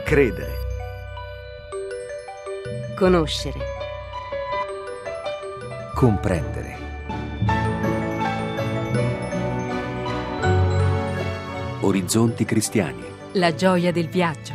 Credere. Conoscere. Comprendere. Orizzonti cristiani. La gioia del viaggio.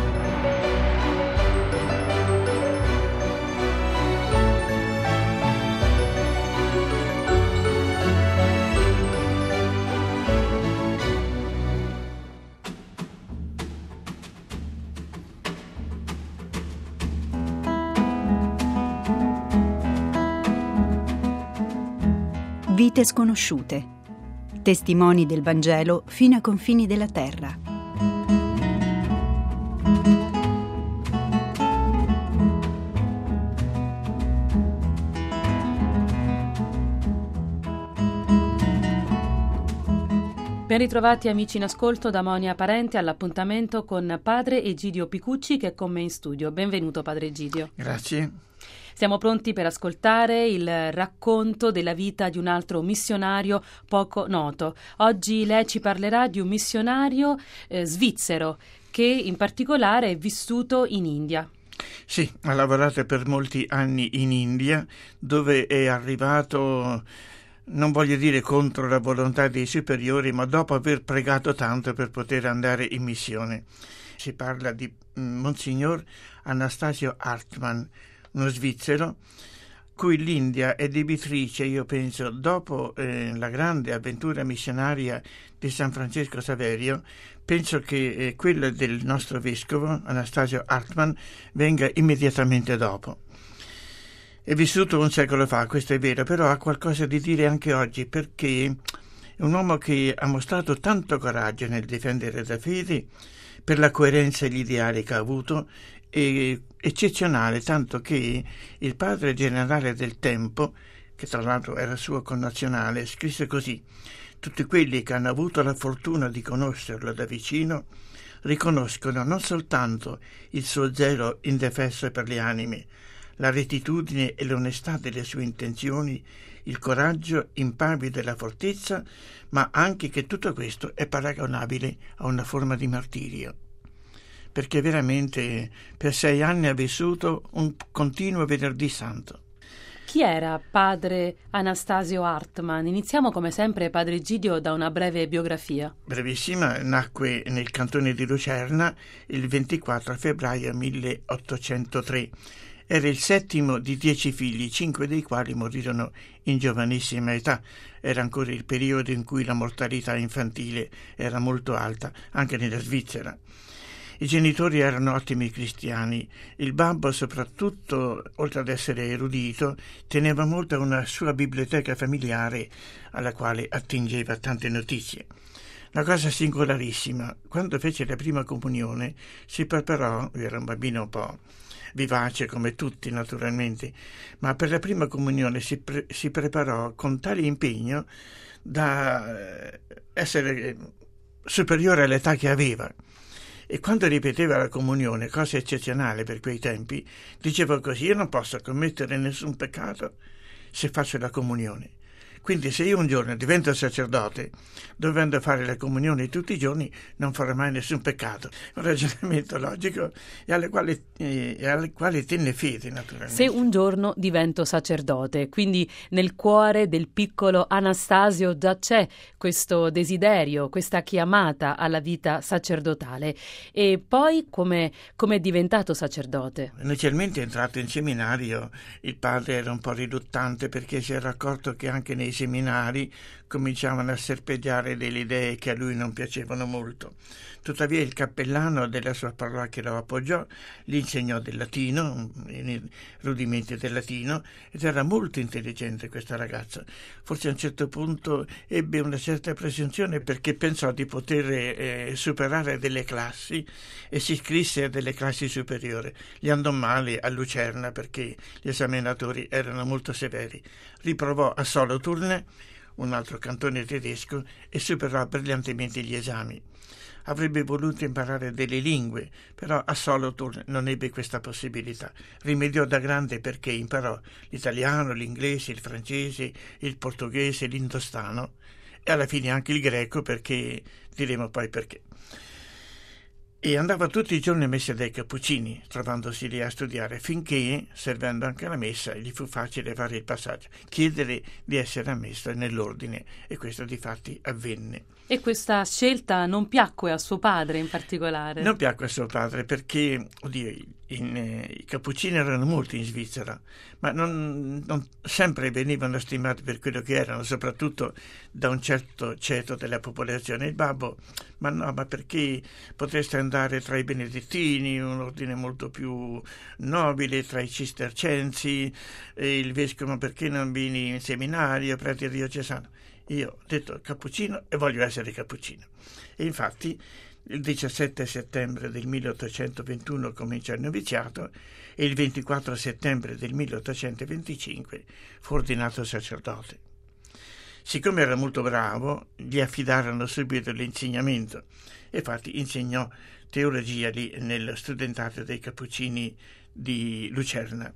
Vite sconosciute. Testimoni del Vangelo fino ai confini della terra. Ben ritrovati amici in ascolto da Monia Parente all'appuntamento con padre Egidio Picucci che è con me in studio. Benvenuto padre Egidio. Grazie. Siamo pronti per ascoltare il racconto della vita di un altro missionario poco noto. Oggi lei ci parlerà di un missionario svizzero che in particolare è vissuto in India. Sì, ha lavorato per molti anni in India, dove è arrivato, non voglio dire contro la volontà dei superiori, ma dopo aver pregato tanto per poter andare in missione. Si parla di Monsignor Anastasio Hartmann, uno svizzero, cui l'India è debitrice, io penso, dopo la grande avventura missionaria di San Francesco Saverio, penso che quella del nostro vescovo, Anastasio Hartmann, venga immediatamente dopo. È vissuto un secolo fa, questo è vero, però ha qualcosa di dire anche oggi, perché è un uomo che ha mostrato tanto coraggio nel difendere la fede, per la coerenza e gli ideali che ha avuto, è eccezionale, tanto che il padre generale del tempo, che tra l'altro era suo connazionale, scrisse così: tutti quelli che hanno avuto la fortuna di conoscerlo da vicino riconoscono non soltanto il suo zelo indefesso per le anime, la rettitudine e l'onestà delle sue intenzioni, il coraggio impavvido e la fortezza, ma anche che tutto questo è paragonabile a una forma di martirio. Perché veramente per 6 anni ha vissuto un continuo venerdì santo. Chi era padre Anastasio Hartmann? Iniziamo come sempre, padre Egidio, da una breve biografia. Brevissima, nacque nel cantone di Lucerna il 24 febbraio 1803. Era il 7° di 10 figli, 5 dei quali morirono in giovanissima età. Era ancora il periodo in cui la mortalità infantile era molto alta, anche nella Svizzera. I genitori erano ottimi cristiani. Il babbo, soprattutto, oltre ad essere erudito, teneva molto a una sua biblioteca familiare alla quale attingeva tante notizie. La cosa singolarissima, quando fece la prima comunione, si preparò, era un bambino un po' vivace come tutti naturalmente, ma per la prima comunione si preparò con tale impegno da essere superiore all'età che aveva. E quando ripeteva la comunione, cosa eccezionale per quei tempi, diceva così: io non posso commettere nessun peccato se faccio la comunione. Quindi se io un giorno divento sacerdote, dovendo fare la comunione tutti i giorni, non farò mai nessun peccato. Un ragionamento logico e alle quali tenne fede, naturalmente. Se un giorno divento sacerdote, quindi nel cuore del piccolo Anastasio già c'è questo desiderio, questa chiamata alla vita sacerdotale. E poi come è diventato sacerdote? Inizialmente è entrato in seminario, il padre era un po' riluttante perché si era accorto che anche nei seminari cominciavano a serpeggiare delle idee che a lui non piacevano molto. Tuttavia il cappellano della sua parrocchia lo appoggiò, gli insegnò del latino, i rudimenti del latino, ed era molto intelligente questa ragazza. Forse a un certo punto ebbe una certa presunzione perché pensò di poter superare delle classi e si iscrisse a delle classi superiori. Gli andò male a Lucerna perché gli esaminatori erano molto severi. Riprovò a Solothurn, un altro cantone tedesco, e superò brillantemente gli esami. Avrebbe voluto imparare delle lingue, però a Solothurn non ebbe questa possibilità. Rimediò da grande perché imparò l'italiano, l'inglese, il francese, il portoghese, l'indostano e alla fine anche il greco, perché diremo poi perché. e andava tutti i giorni a messa dai Cappuccini, trovandosi lì a studiare, finché, servendo anche la messa, gli fu facile fare il passaggio, chiedere di essere ammesso nell'ordine, e questo difatti avvenne. E questa scelta non piacque a suo padre in particolare? Non piacque a suo padre perché, i Cappuccini erano molti in Svizzera, ma non sempre venivano stimati per quello che erano, soprattutto da un certo ceto della popolazione. Il babbo, ma perché potreste andare tra i benedettini, un ordine molto più nobile, tra i cistercensi, e il vescovo, perché non vieni in seminario, prete diocesano? Io ho detto cappuccino e voglio essere cappuccino. E infatti il 17 settembre del 1821 comincia il noviziato e il 24 settembre del 1825 fu ordinato sacerdote. Siccome era molto bravo, gli affidarono subito l'insegnamento e infatti insegnò teologia lì nel studentato dei Cappuccini di Lucerna.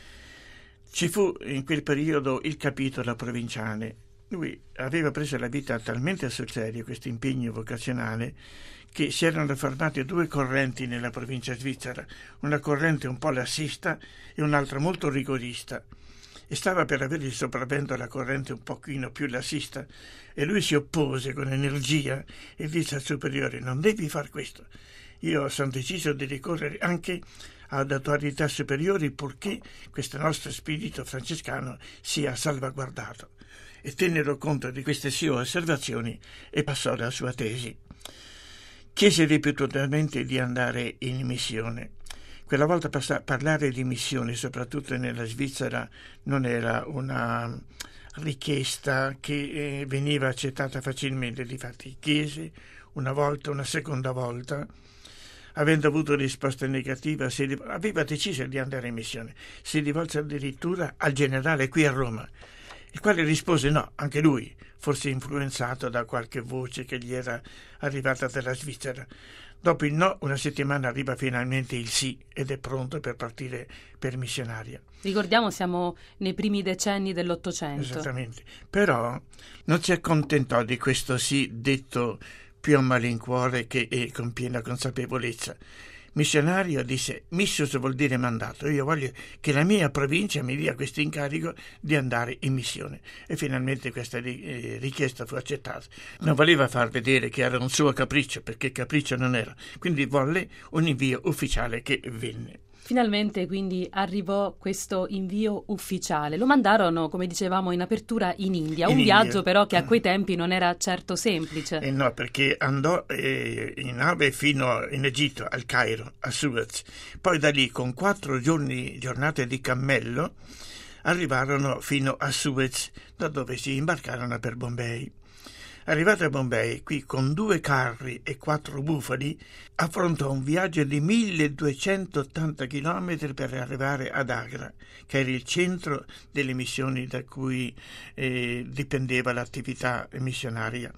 Ci fu in quel periodo il capitolo provinciale. Lui aveva preso la vita talmente sul serio, questo impegno vocazionale, che si erano formate due correnti nella provincia svizzera, una corrente un po' lassista e un'altra molto rigorista. E stava per avere il sopravvento la corrente un pochino più lassista, e lui si oppose con energia e disse al superiore: non devi far questo, io sono deciso di ricorrere anche ad autorità superiori purché questo nostro spirito francescano sia salvaguardato. E tennero conto di queste sue osservazioni e passò la sua tesi. Chiese ripetutamente di andare in missione. Quella volta parlare di missione, soprattutto nella Svizzera, non era una richiesta che veniva accettata facilmente. Difatti chiese una volta, una seconda volta. Avendo avuto risposta negativa, aveva deciso di andare in missione. Si rivolse addirittura al generale qui a Roma, il quale rispose no, anche lui, forse influenzato da qualche voce che gli era arrivata dalla Svizzera. Dopo il no, una settimana arriva finalmente il sì ed è pronto per partire per missionaria. Ricordiamo, siamo nei primi decenni dell'Ottocento. Esattamente. Però non si accontentò di questo sì detto più a malincuore che con piena consapevolezza. Missionario disse: missus vuol dire mandato, io voglio che la mia provincia mi dia questo incarico di andare in missione. E finalmente questa richiesta fu accettata. Non voleva far vedere che era un suo capriccio, perché capriccio non era, quindi volle un invio ufficiale che venne. Finalmente quindi arrivò questo invio ufficiale. Lo mandarono, come dicevamo in apertura, in India. Un viaggio però che a quei tempi non era certo semplice. No, perché andò in nave fino in Egitto, al Cairo, a Suez. Poi da lì, con 4 giornate di cammello, arrivarono fino a Suez, da dove si imbarcarono per Bombay. Arrivato a Bombay, qui con 2 carri e 4 bufali, affrontò un viaggio di 1280 chilometri per arrivare ad Agra, che era il centro delle missioni da cui dipendeva l'attività missionaria,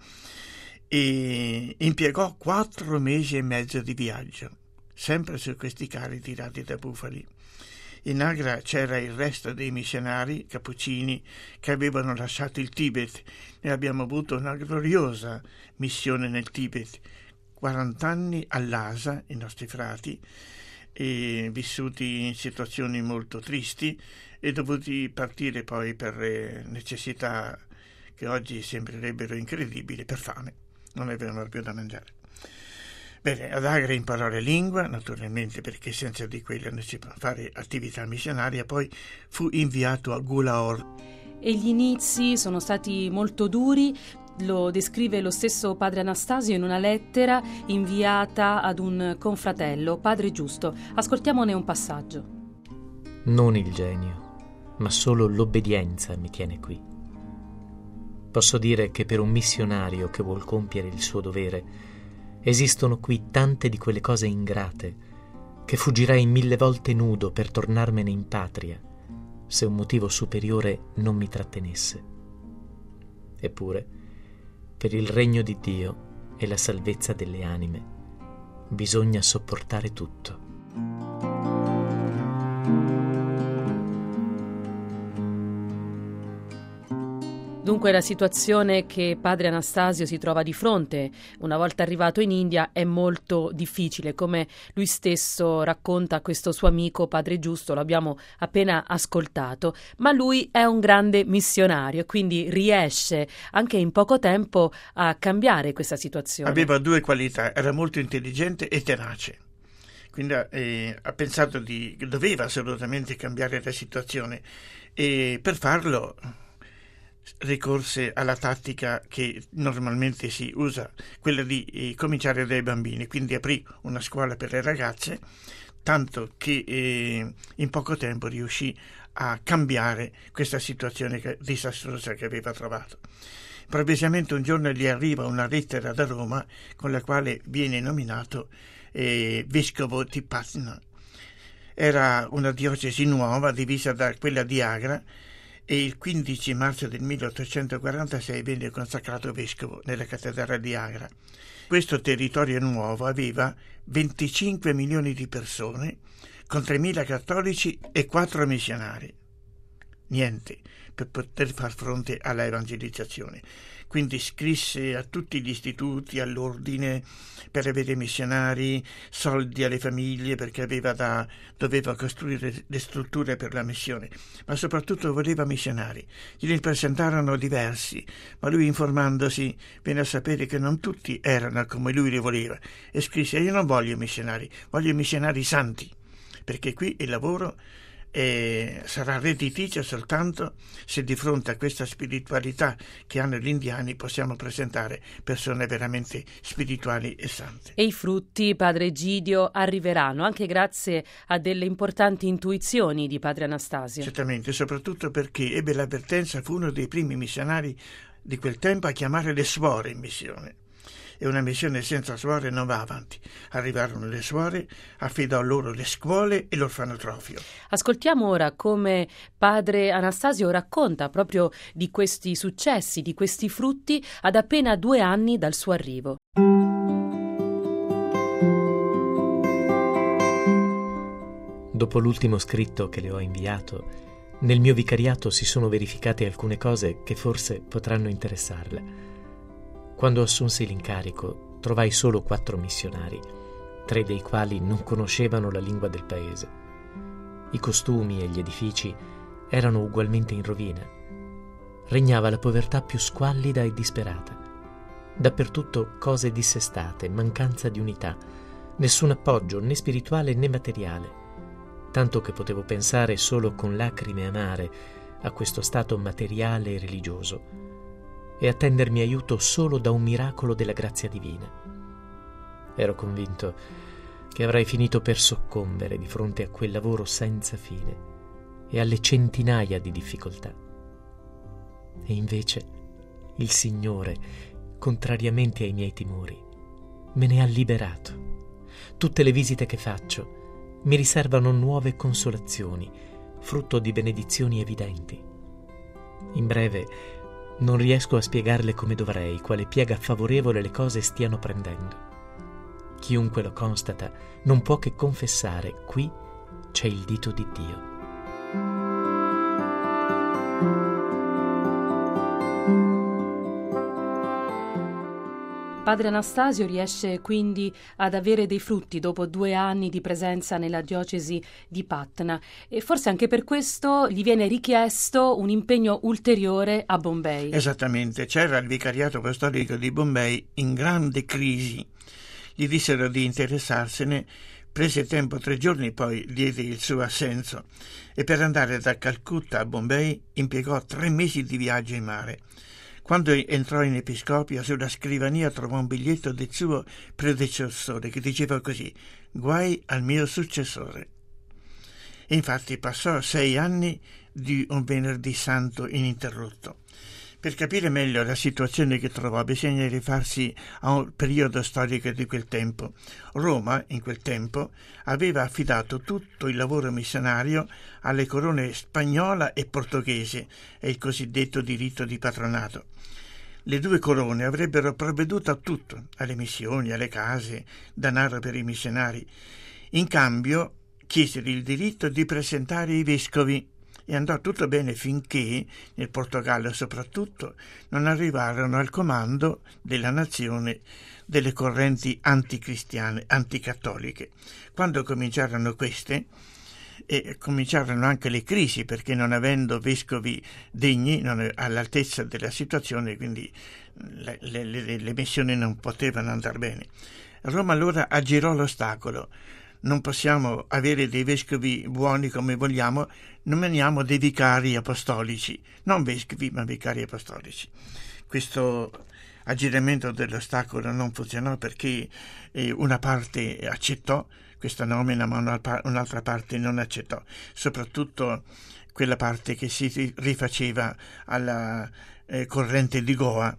e impiegò 4 mesi e mezzo di viaggio, sempre su questi carri tirati da bufali. In Agra c'era il resto dei missionari cappuccini che avevano lasciato il Tibet. Noi abbiamo avuto una gloriosa missione nel Tibet, 40 anni a Lhasa, i nostri frati, e vissuti in situazioni molto tristi e dovuti partire poi per necessità che oggi sembrerebbero incredibili, per fame, non avevano più da mangiare. Bene, ad Agra imparò la lingua, naturalmente, perché senza di quella non si può fare attività missionaria. Poi fu inviato a Gulaor. E gli inizi sono stati molto duri, lo descrive lo stesso padre Anastasio in una lettera inviata ad un confratello, padre Giusto. Ascoltiamone un passaggio. Non il genio, ma solo l'obbedienza mi tiene qui. Posso dire che per un missionario che vuol compiere il suo dovere esistono qui tante di quelle cose ingrate che fuggirei 1000 volte nudo per tornarmene in patria se un motivo superiore non mi trattenesse. Eppure, per il regno di Dio e la salvezza delle anime, bisogna sopportare tutto. Dunque la situazione che padre Anastasio si trova di fronte una volta arrivato in India è molto difficile, come lui stesso racconta a questo suo amico padre Giusto, lo abbiamo appena ascoltato, ma lui è un grande missionario e quindi riesce anche in poco tempo a cambiare questa situazione. Aveva due qualità, era molto intelligente e tenace. Quindi ha pensato che doveva assolutamente cambiare la situazione e per farlo ricorse alla tattica che normalmente si usa, quella di cominciare dai bambini, quindi aprì una scuola per le ragazze, tanto che in poco tempo riuscì a cambiare questa situazione disastrosa che aveva trovato. Improvvisamente un giorno gli arriva una lettera da Roma con la quale viene nominato vescovo di Patna. Era una diocesi nuova divisa da quella di Agra e il 15 marzo del 1846 venne consacrato vescovo nella cattedrale di Agra. Questo territorio nuovo aveva 25 milioni di persone con 3.000 cattolici e 4 missionari. Niente per poter far fronte alla evangelizzazione. Quindi scrisse a tutti gli istituti, all'ordine per avere missionari, soldi alle famiglie perché doveva costruire le strutture per la missione, ma soprattutto voleva missionari. Glieli presentarono diversi, ma lui, informandosi, venne a sapere che non tutti erano come lui li voleva e scrisse: io non voglio missionari santi, perché qui il lavoro sarà redditizio soltanto se di fronte a questa spiritualità che hanno gli indiani possiamo presentare persone veramente spirituali e sante. E i frutti, padre Egidio, arriveranno anche grazie a delle importanti intuizioni di padre Anastasio. Certamente, soprattutto perché ebbe l'avvertenza, fu uno dei primi missionari di quel tempo a chiamare le suore in missione. E una missione senza suore non va avanti. Arrivarono le suore, affidò loro le scuole e l'orfanotrofio. Ascoltiamo ora come padre Anastasio racconta proprio di questi successi, di questi frutti ad appena 2 anni dal suo arrivo. Dopo l'ultimo scritto che le ho inviato, nel mio vicariato si sono verificate alcune cose che forse potranno interessarle. Quando assunsi l'incarico, trovai solo 4 missionari, 3 dei quali non conoscevano la lingua del paese. I costumi e gli edifici erano ugualmente in rovina. Regnava la povertà più squallida e disperata. Dappertutto cose dissestate, mancanza di unità, nessun appoggio né spirituale né materiale, tanto che potevo pensare solo con lacrime amare a questo stato materiale e religioso e attendermi aiuto solo da un miracolo della grazia divina. Ero convinto che avrei finito per soccombere di fronte a quel lavoro senza fine e alle centinaia di difficoltà. E invece il Signore, contrariamente ai miei timori, me ne ha liberato. Tutte le visite che faccio mi riservano nuove consolazioni, frutto di benedizioni evidenti. In breve, non riesco a spiegarle come dovrei, quale piega favorevole le cose stiano prendendo. Chiunque lo constata non può che confessare: qui c'è il dito di Dio. Padre Anastasio riesce quindi ad avere dei frutti dopo 2 anni di presenza nella diocesi di Patna e forse anche per questo gli viene richiesto un impegno ulteriore a Bombay. Esattamente, c'era il vicariato apostolico di Bombay in grande crisi. Gli dissero di interessarsene, prese tempo 3 giorni, poi diede il suo assenso e per andare da Calcutta a Bombay impiegò 3 mesi di viaggio in mare. Quando entrò in episcopio, sulla scrivania trovò un biglietto del suo predecessore che diceva così: guai al mio successore. E infatti passò 6 anni di un venerdì santo ininterrotto. Per capire meglio la situazione che trovò bisogna rifarsi a un periodo storico di quel tempo. Roma, in quel tempo, aveva affidato tutto il lavoro missionario alle corone spagnola e portoghese e il cosiddetto diritto di patronato. Le 2 corone avrebbero provveduto a tutto, alle missioni, alle case, denaro per i missionari. In cambio chiesero il diritto di presentare i vescovi E andò tutto bene finché, nel Portogallo soprattutto, non arrivarono al comando della nazione delle correnti anticristiane, anticattoliche. Quando cominciarono queste, e cominciarono anche le crisi, perché non avendo vescovi degni, all'altezza della situazione, quindi le missioni non potevano andare bene. Roma allora aggirò l'ostacolo. Non possiamo avere dei vescovi buoni come vogliamo, nominiamo dei vicari apostolici, non vescovi ma vicari apostolici. Questo aggiramento dell'ostacolo non funzionò perché una parte accettò questa nomina ma un'altra parte non accettò, soprattutto quella parte che si rifaceva alla corrente di Goa.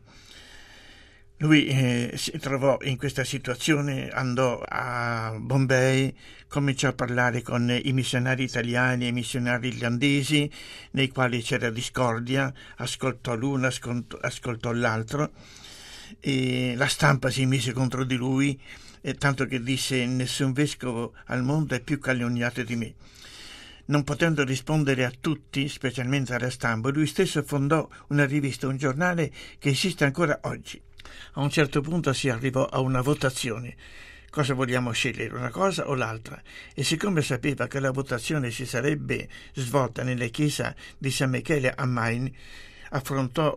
Lui si trovò in questa situazione, andò a Bombay, cominciò a parlare con i missionari italiani e i missionari irlandesi, nei quali c'era discordia, ascoltò l'uno, ascoltò l'altro, e la stampa si mise contro di lui, tanto che disse: nessun vescovo al mondo è più calunniato di me. Non potendo rispondere a tutti, specialmente alla stampa, lui stesso fondò una rivista, un giornale che esiste ancora oggi. A un certo punto si arrivò a una votazione. Cosa vogliamo scegliere, una cosa o l'altra? E siccome sapeva che la votazione si sarebbe svolta nella chiesa di San Michele a Maine, affrontò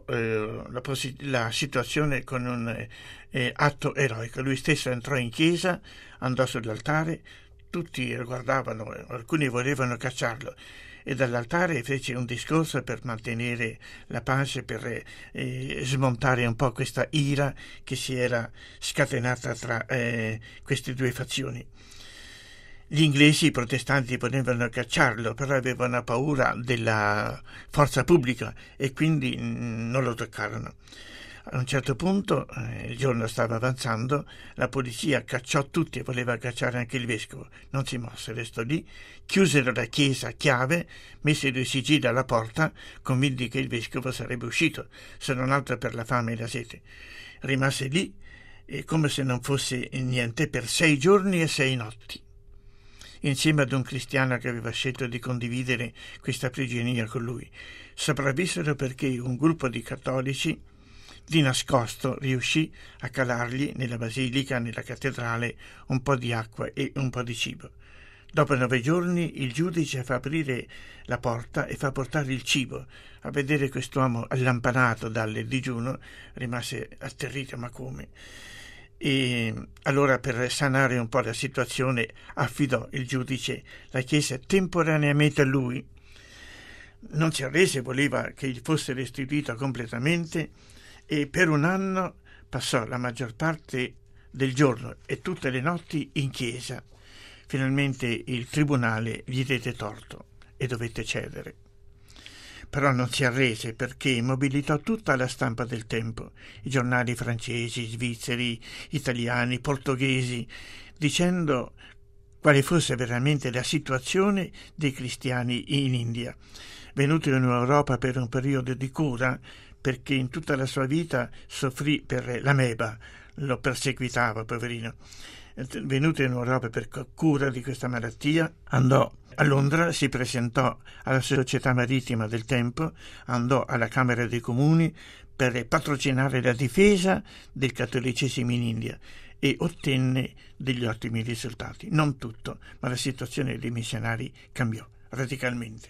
la situazione con un atto eroico. Lui stesso entrò in chiesa, andò sull'altare, tutti lo guardavano, alcuni volevano cacciarlo, e dall'altare fece un discorso per mantenere la pace, per smontare un po' questa ira che si era scatenata tra queste due fazioni. Gli inglesi, i protestanti, potevano cacciarlo, però avevano paura della forza pubblica e quindi non lo toccarono. A un certo punto, il giorno stava avanzando, la polizia cacciò tutti e voleva cacciare anche il vescovo. Non si mosse, restò lì, chiusero la chiesa a chiave, messero i sigilli alla porta, convinti che il vescovo sarebbe uscito, se non altro per la fame e la sete. Rimase lì, come se non fosse niente, per 6 giorni e 6 notti, insieme ad un cristiano che aveva scelto di condividere questa prigionia con lui. Sopravvissero perché un gruppo di cattolici di nascosto riuscì a calargli nella basilica, nella cattedrale, un po' di acqua e un po' di cibo. Dopo 9 giorni il giudice fa aprire la porta e fa portare il cibo. A vedere quest'uomo allampanato dal digiuno rimase atterrito: ma come? E allora, per sanare un po' la situazione, affidò il giudice la chiesa temporaneamente a lui. Non si arrese, voleva che gli fosse restituita completamente, e per 1 anno passò la maggior parte del giorno e tutte le notti in chiesa. Finalmente il tribunale gli diede torto e dovette cedere. Però non si arrese, perché mobilitò tutta la stampa del tempo, i giornali francesi, svizzeri, italiani, portoghesi, dicendo quale fosse veramente la situazione dei cristiani in India. Venuto in Europa per un periodo di cura, perché in tutta la sua vita soffrì per l'ameba, lo perseguitava, poverino. Venuto in Europa per cura di questa malattia, andò a Londra, si presentò alla Società Marittima del Tempo, andò alla Camera dei Comuni per patrocinare la difesa del cattolicesimo in India e ottenne degli ottimi risultati. Non tutto, ma la situazione dei missionari cambiò radicalmente.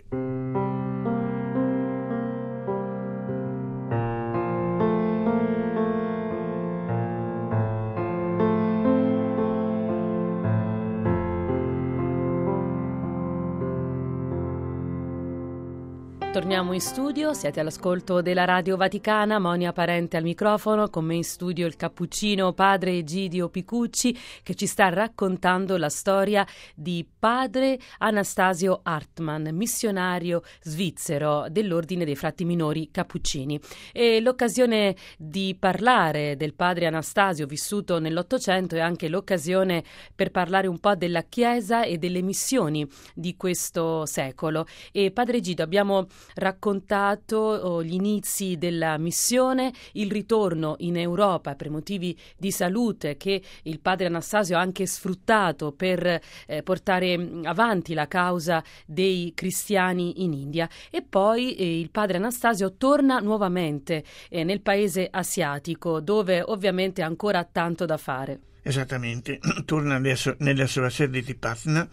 Torniamo in studio, siete all'ascolto della Radio Vaticana, Monia Parente al microfono, con me in studio il cappuccino padre Egidio Picucci, che ci sta raccontando la storia di padre Anastasio Hartmann, missionario svizzero dell'Ordine dei Frati Minori Cappuccini. E l'occasione di parlare del padre Anastasio vissuto nell'Ottocento è anche l'occasione per parlare un po' della Chiesa e delle missioni di questo secolo. E padre Egidio, abbiamo raccontato gli inizi della missione, il ritorno in Europa per motivi di salute che il padre Anastasio ha anche sfruttato per portare avanti la causa dei cristiani in India, e poi il padre Anastasio torna nuovamente nel paese asiatico, dove ovviamente ha ancora tanto da fare. Esattamente, torna nella sua sede di Patna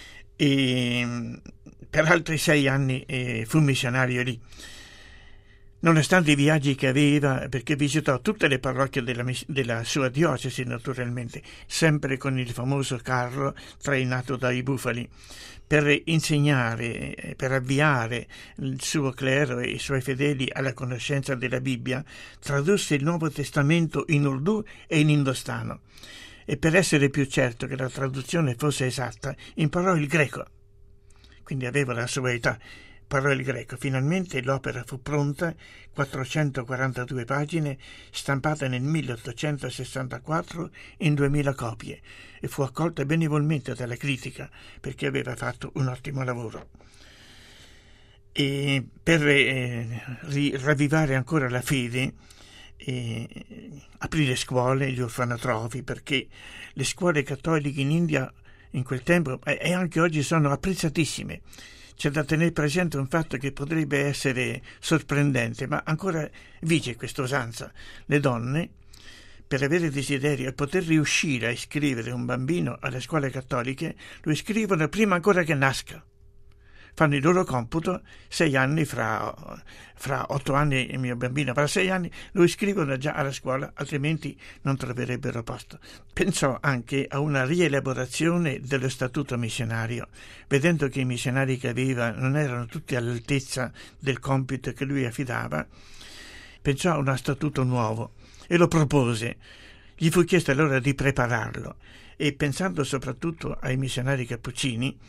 e per altri 6 anni fu missionario lì. Nonostante i viaggi che aveva, perché visitò tutte le parrocchie della sua diocesi naturalmente, sempre con il famoso carro trainato dai bufali, per insegnare, per avviare il suo clero e i suoi fedeli alla conoscenza della Bibbia, tradusse il Nuovo Testamento in Urdu e in indostano, e per essere più certo che la traduzione fosse esatta imparò il greco. Quindi aveva la sua età, parlò il greco. Finalmente l'opera fu pronta, 442 pagine, stampata nel 1864 in 2000 copie, e fu accolta benevolmente dalla critica perché aveva fatto un ottimo lavoro. E per ravvivare ancora la fede, aprì le scuole, gli orfanotrofi, perché le scuole cattoliche in India in quel tempo e anche oggi sono apprezzatissime. C'è da tenere presente un fatto che potrebbe essere sorprendente, ma ancora vige questa usanza. Le donne, per avere desiderio e poter riuscire a iscrivere un bambino alle scuole cattoliche, lo iscrivono prima ancora che nasca. Fanno il loro computo, 6 anni, fra 8 anni il mio bambino avrà 6 anni, lo iscrivono già alla scuola, altrimenti non troverebbero posto. Pensò anche a una rielaborazione dello statuto missionario, vedendo che i missionari che aveva non erano tutti all'altezza del compito che lui affidava. Pensò a uno statuto nuovo e lo propose. Gli fu chiesto allora di prepararlo, e pensando soprattutto ai missionari cappuccini,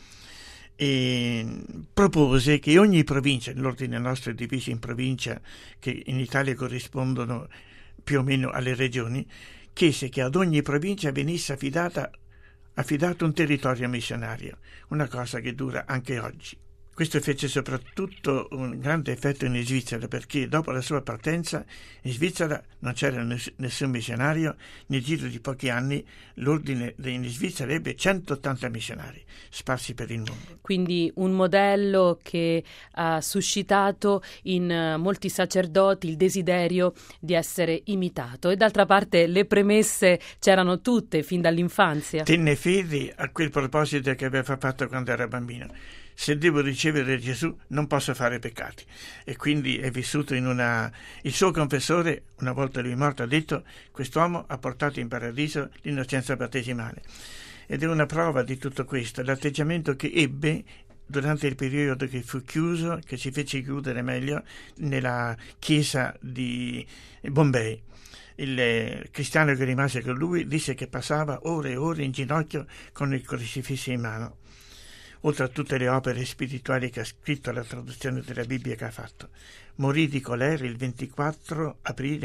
e propose che ogni provincia, l'ordine nostro è diviso in provincia che in Italia corrispondono più o meno alle regioni, chiese che ad ogni provincia venisse affidato un territorio missionario, una cosa che dura anche oggi. Questo fece soprattutto un grande effetto in Svizzera, perché dopo la sua partenza in Svizzera non c'era nessun missionario. Nel giro di pochi anni l'ordine in Svizzera ebbe 180 missionari sparsi per il mondo. Quindi un modello che ha suscitato in molti sacerdoti il desiderio di essere imitato, e d'altra parte le premesse c'erano tutte fin dall'infanzia. Tenne fede a quel proposito che aveva fatto quando era bambino. Se devo ricevere Gesù non posso fare peccati, e quindi è vissuto il suo confessore, una volta lui morto, ha detto: quest'uomo ha portato in paradiso l'innocenza battesimale. Ed è una prova di tutto questo l'atteggiamento che ebbe durante il periodo che fu chiuso, che si fece chiudere meglio, nella chiesa di Bombay. Il cristiano che rimase con lui disse che passava ore e ore in ginocchio con il crocifisso in mano, oltre a tutte le opere spirituali che ha scritto, la traduzione della Bibbia che ha fatto. Morì di colera il 24 aprile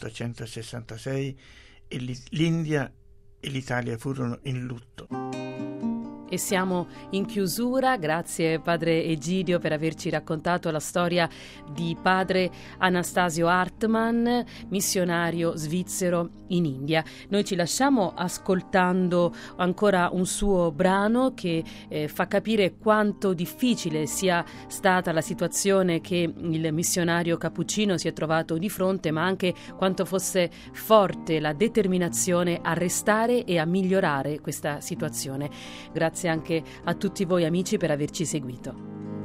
1866 e l'India e l'Italia furono in lutto. E siamo in chiusura. Grazie padre Egidio per averci raccontato la storia di padre Anastasio Hartmann, missionario svizzero in India. Noi ci lasciamo ascoltando ancora un suo brano che fa capire quanto difficile sia stata la situazione che il missionario cappuccino si è trovato di fronte, ma anche quanto fosse forte la determinazione a restare e a migliorare questa situazione. Grazie anche a tutti voi amici per averci seguito.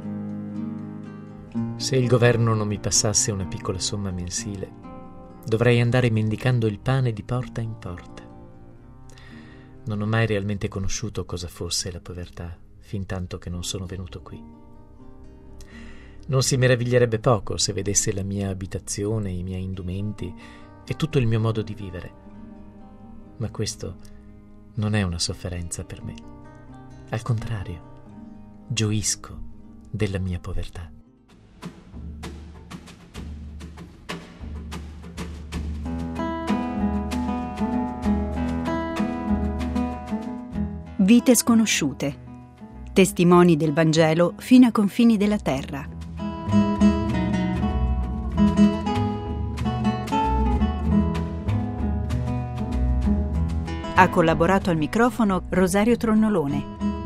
Se il governo non mi passasse una piccola somma mensile, dovrei andare mendicando il pane di porta in porta. Non ho mai realmente conosciuto cosa fosse la povertà, fin tanto che non sono venuto qui. Non si meraviglierebbe poco se vedesse la mia abitazione, i miei indumenti e tutto il mio modo di vivere. Ma questo non è una sofferenza per me. Al contrario, gioisco della mia povertà. Vite sconosciute. Testimoni del Vangelo fino ai confini della terra. Ha collaborato al microfono Rosario Tronnolone.